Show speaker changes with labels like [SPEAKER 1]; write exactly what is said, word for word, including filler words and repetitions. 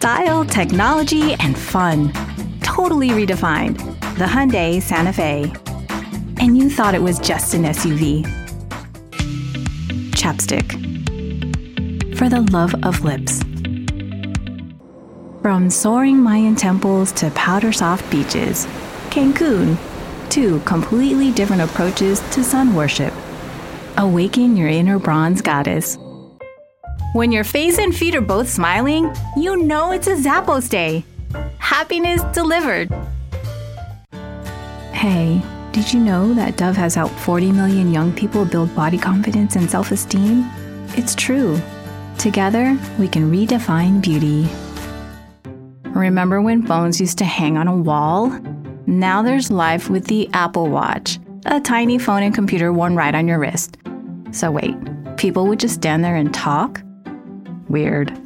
[SPEAKER 1] Style, technology, and fun. Totally redefined. The Hyundai Santa Fe. And you thought it was just an S U V. Chapstick. For the love of lips. From soaring Mayan temples to powder-soft beaches, Cancun, two completely different approaches to sun worship. Awaken your inner bronze goddess. When your face and feet are both smiling, you know it's a Zappos day. Happiness delivered. Hey, did you know that Dove has helped forty million young people build body confidence and self-esteem? It's true. Together, we can redefine beauty. Remember when phones used to hang on a wall? Now there's life with the Apple Watch, a tiny phone and computer worn right on your wrist. So wait, people would just stand there and talk? Weird.